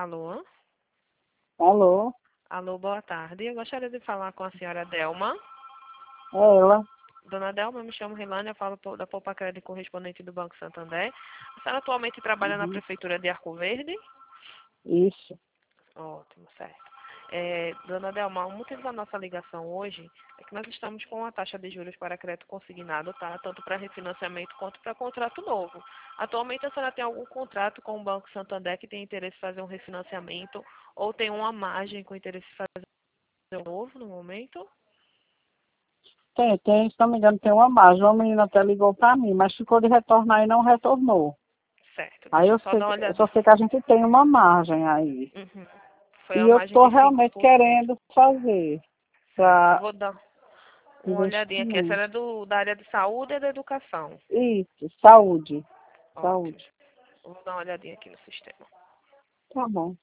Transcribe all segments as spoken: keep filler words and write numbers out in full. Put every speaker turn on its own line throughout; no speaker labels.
Alô?
Alô?
Alô, boa tarde. Eu gostaria de falar com a senhora Delma.
É ela?
Dona Delma, eu me chamo Rilane, eu falo po- da Poupa Crédito correspondente do Banco Santander. A senhora atualmente trabalha na
Uhum.
Prefeitura de Arco Verde?
Isso.
Ótimo, certo. É, Dona Delma, o motivo da nossa ligação hoje é que nós estamos com a taxa de juros para crédito consignado, tá? Tanto para refinanciamento quanto para contrato novo. Atualmente a senhora tem algum contrato com o Banco Santander que tem interesse em fazer um refinanciamento ou tem uma margem com interesse em fazer um novo no momento?
Tem, tem, se não me engano, tem uma margem. Uma menina até ligou para mim, mas ficou de retornar e não retornou.
Certo,
Aí
deixa
eu
eu só
sei,
dar uma
que- eu só
olhadinha.
sei que a gente tem uma margem aí.
Uhum. Foi
E
uma
eu
margem
estou
de cinco
realmente
por cento.
querendo fazer
Certo, eu
para
vou dar uma olhadinha aqui. Essa
investimento.
era do, da área de saúde e da educação.
Isso, saúde.
Ótimo.
Saúde.
Eu vou dar uma olhadinha aqui no sistema.
Tá bom.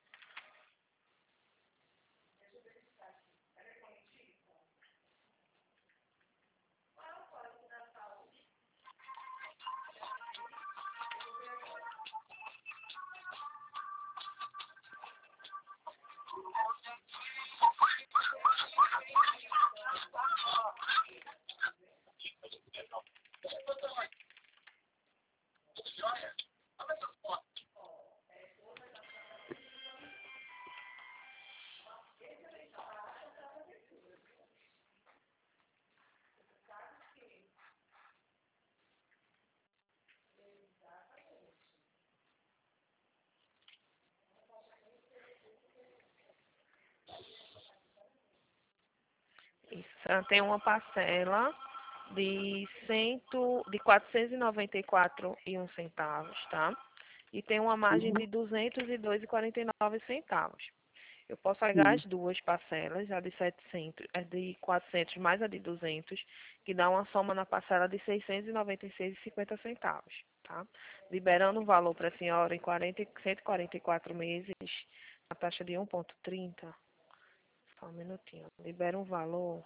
Isso. Ela tem uma parcela de, cento, de quatrocentos e noventa e quatro e um centavos, tá? E tem uma margem
Uhum.
de duzentos e dois e quarenta e nove centavos. Eu posso pagar
Sim.
as duas parcelas, a de setecentos, a de quatrocentos mais a de duzentos, que dá uma soma na parcela de seiscentos e noventa e seis e cinquenta centavos, tá? Liberando o valor para a senhora em quarenta, cento e quarenta e quatro meses, a taxa de um vírgula trinta. Só um minutinho. Libera um valor.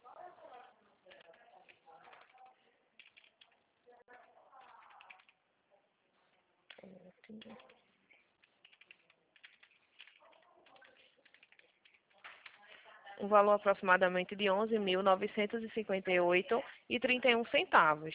Um minutinho. Um valor aproximadamente de onze mil novecentos e cinquenta e oito e trinta e um centavos.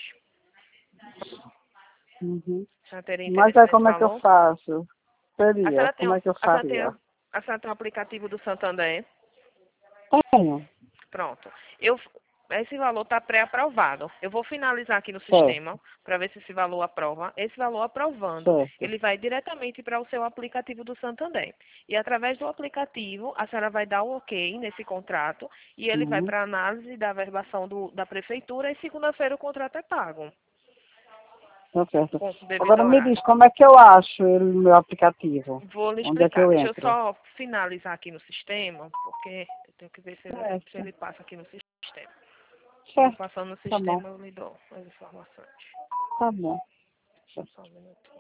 Uhum.
Já teria
Mas
interesse
aí
nesse
como é que eu
valor?
faço?
A
Seria,
senhora tem,
como
um-
é que eu
a senhora tem,
faria?
a senhora tem um aplicativo do Santander?
Tenho.
Pronto. Eu, esse valor está pré-aprovado. Eu vou finalizar aqui no
Certo,
sistema para ver se esse valor aprova. Esse valor aprovando,
certo.
ele vai diretamente para o seu aplicativo do Santander. E através do aplicativo, a senhora vai dar o ok nesse contrato e ele vai
Uhum.
para análise da verbação do, da prefeitura e segunda-feira o contrato é pago,
Tá certo.
com o devido
Agora me diz,
horário.
como é que eu acho ele no meu aplicativo?
Vou lhe
Onde é que
explicar.
eu
Deixa eu
entro?
só finalizar aqui no sistema, porque eu tenho que ver se ele, se
Certo,
ele passa aqui no sistema. Ele
certo.
passando no
Tá bom,
sistema, eu lhe dou as informações.
tá bom.
Só um minuto.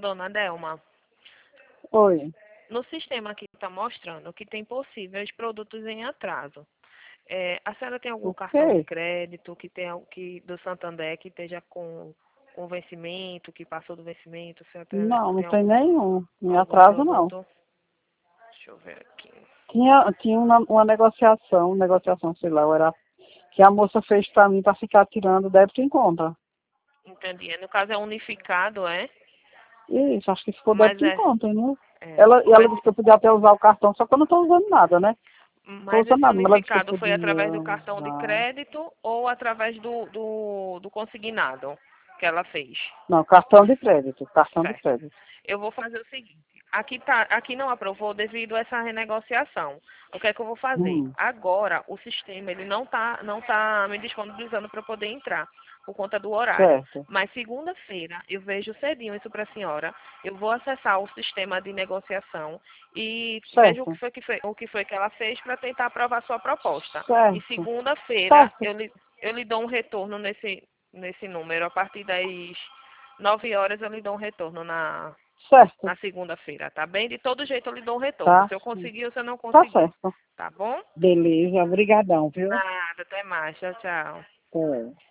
Dona Delma,
Oi.
no sistema aqui está mostrando que tem possíveis produtos em atraso. É, a senhora tem algum
O
cartão de
quê?
crédito que tem al- que do Santander que esteja com, com vencimento, que passou do vencimento? A senhora tem,
Não, não
tem
tem
algum,
nenhum. Em
algum
atraso, não.
produto? Deixa eu ver aqui.
Tinha, tinha uma, uma negociação, negociação, sei lá, era que a moça fez pra mim pra ficar tirando débito em conta.
Entendi. No caso é unificado, é?
Isso, acho que ficou
Mas
débito em
é,
conta, né?
é.
Ela, e ela
Mas,
disse que eu podia até usar o cartão, só que eu não estou usando nada, né? Não estou
mas
usando
esse
nada, mas ela disse que eu
unificado foi
podia
através do cartão de
usar.
crédito ou através do, do, do consignado que ela fez?
Não, cartão de crédito, cartão de
Certo.
crédito.
Eu vou fazer o seguinte. Aqui, tá, aqui não aprovou devido a essa renegociação. O que é que eu vou fazer?
Hum,
Agora, o sistema ele não está não tá me disponibilizando para poder entrar, por conta do horário.
certo,
Mas segunda-feira, eu vejo cedinho isso para a senhora. Eu vou acessar o sistema de negociação e vejo o que
certo,
foi que, foi, o que, foi que ela fez para tentar aprovar sua proposta. E
certo,
segunda-feira,
certo,
eu lhe, eu lhe dou um retorno nesse, nesse número. A partir das nove horas, eu lhe dou um retorno na
certo,
na segunda-feira, tá bem? De todo jeito eu lhe dou um retorno.
tá,
Se eu
sim.
conseguir ou se eu não
Tá
conseguir.
certo.
Tá bom?
Beleza, obrigadão, viu?
Nada, até mais. Tchau, tchau.
É.